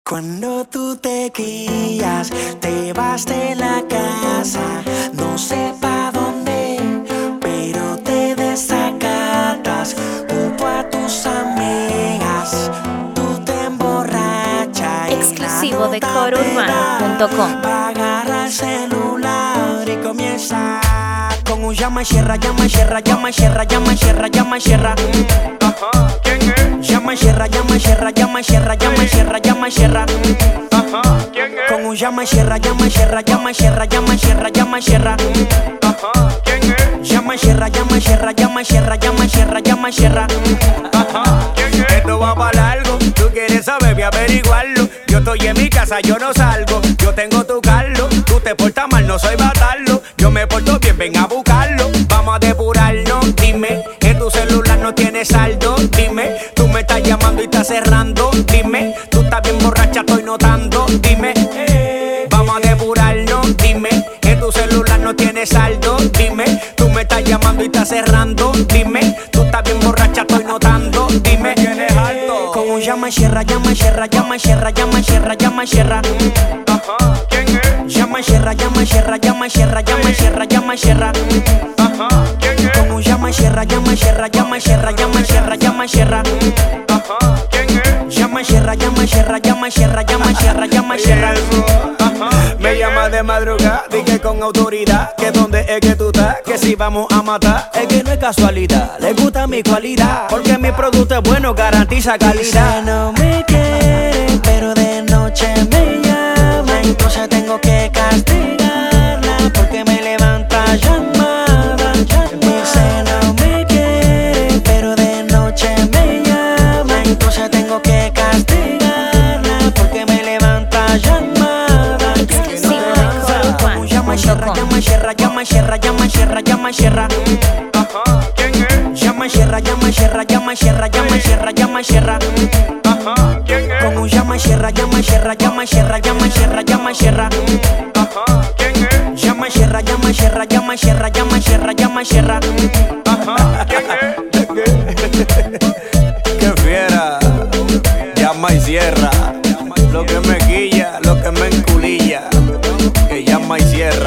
Cuando tú te guías, te vas de la casa, no sé pa' dónde, pero te desacatas junto a tus amigas, tú te emborrachas. Exclusivo de corourbano.com. Agarra el celular y comienza con un llama sierra, llama sierra, llama sierra, llama sierra, llama sierra. Ajá, ¿quién es? Llama sierra, llama sierra, llama sierra, llama sierra, llama sierra. Ajá, ¿quién es? Con un llama sierra, llama sierra, llama sierra, llama sierra, llama sierra. Ajá, ¿quién es? Llama sierra, llama sierra, llama sierra, llama sierra, llama sierra. Ajá, ¿quién es? Esto va para largo, tú quieres saber, voy a averiguarlo. Yo estoy en mi casa, yo no salgo. Yo tengo tu carro, tú te portas mal, no soy batarlo. Yo me porto bien, ven a buscarlo. Vamos a depurarnos, dime que tu celular no tiene saldo. Dime, tú me estás llamando y estás cerrando. Dime, tú estás bien borracha, estoy notando. Dime, vamos a depurarnos. Dime que tu celular no tiene saldo. Dime, tú me estás llamando y estás cerrando. Dime, tú estás bien borracha, estoy notando. Dime, ¿tienes alto? Con un llama sierra, llama sierra, llama sierra, llama sierra, llama sierra. Ajá, ¿quién es? Llama sierra, llama sierra, llama sierra, llama sierra, llama sierra. Ajá, ¿quién es? Con un llama sierra, llama sierra, llama sierra, llama sierra, llama sierra. Ajá, ¿quién es? Llama sierra, llama sierra, llama sierra, llama sierra, llama sierra. Ajá, Me llama de madrugada, dije con autoridad que dónde es que tú estás, que si vamos a matar, es que no es casualidad, le gusta mi cualidad, porque mi producto es bueno, garantiza Quizá calidad. no me quiere, pero de noche me llama, entonces tengo que castigarla porque me levanta llamada. Dice no me quiere, pero de noche me llama, entonces tengo que castigarla porque me levanta llamada. Exclusivo de Como llama sierra, llama sierra, llama sierra, llama sierra, llama sierra. ajá, ¿quién es? Llama sierra, llama sierra, llama sierra, llama sierra, llama sierra. Ajá, ¿quién es? Con un llama sierra, llama sierra, llama sierra, llama sierra, llama sierra. Ajá, ¿quién es? Llama sierra, llama sierra, llama sierra, llama sierra, llama sierra. Ajá, ¿quién es? Qué fiera, llama y cierra, lo que me guilla, lo que me enculilla, que llama y cierra.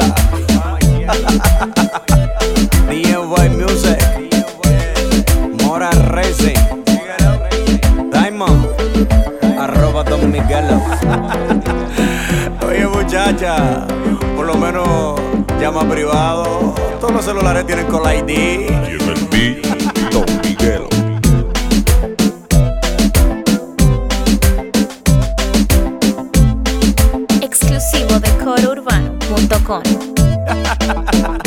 DIY Music, Mora Racing, Diamond, @Don Miguelo. Oye muchacha, por lo menos llama privado. Todos los celulares tienen Call ID. Lleva el beat, Don Miguelo. Exclusivo de corourbano.com.